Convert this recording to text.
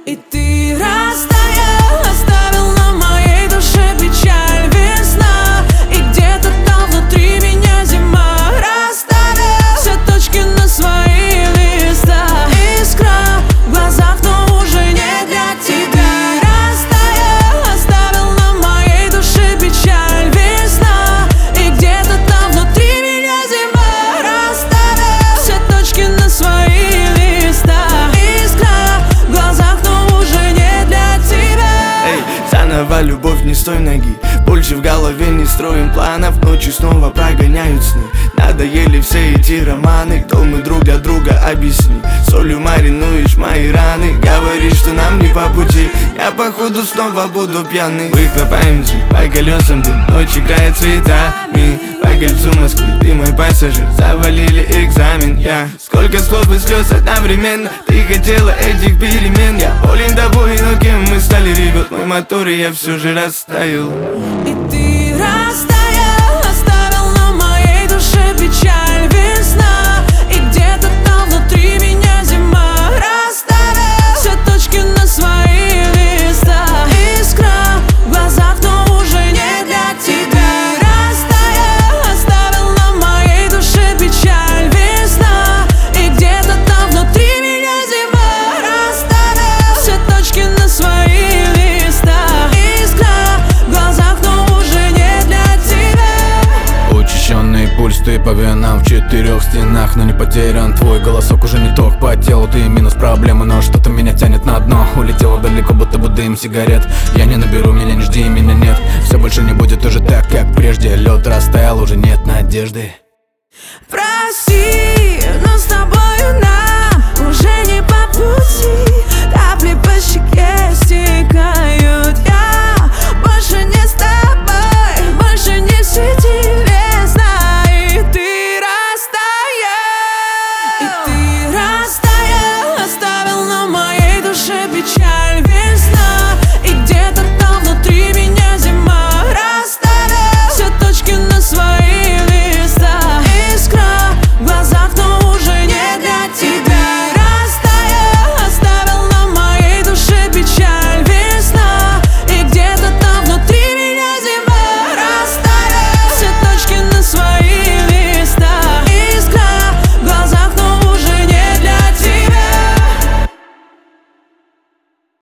И ты растаял, оставил на моей душе печаль. Весна, и где-то там внутри меня зима. Расставил все точки на свои листа. Искра в глазах, но уже не для тебя. Растаял, оставил на моей душе печаль. Весна, и где-то там внутри меня зима. Расставил все точки на свои листа. Искра в глазах, но уже не для тебя. Эй, заново любовь не с той ноги. Больше в голове не строим планов. Ночи снова прогоняют сны. Надоели все эти романы. Кто мы друг для друга, объясни. Солью маринуешь мои раны. Говоришь, что нам не по пути. Я походу снова буду пьяный. Выхлопаемся по колесам дым. Ночь играет цветами. По кольцу Москвы ты мой пассажир. Завалили экзамен, я сколько слов и слез одновременно. Ты хотела этих перемен. Я болен тобой, но кем мы стали, ребят? Мой мотор, и я все же растаял. И ты растаял, оставил на моей душе печаль. Весна, и где-то там внутри меня зима. Расставил все точки на свои листа. Искра в глазах, но уже не для тебя. Растаял, оставил на моей душе печаль. Весна, и где-то там внутри меня зима. Расставил все точки на свои листа. Искра в глазах, но уже не для тебя. Учащенный пульс, ты по венам в 4 стенах, но не потерян. Твой голосок уже не ток по телу. Ты минус проблемы, но что-то меня тянет на дно. Улетела далеко, будто бы дым сигарет. Я не наберу, меня не жди, меня нет. Все больше не будет уже так, как прежде. Лед растаял, уже нет надежды. Прости, но с тобой